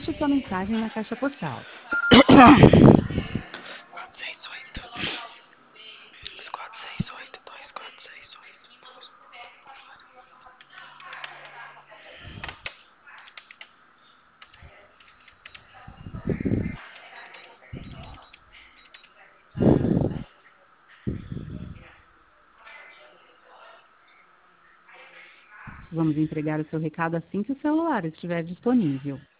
Deixe sua mensagem na caixa postal. 468 2468 2468. Vamos entregar o seu recado assim que o celular estiver disponível.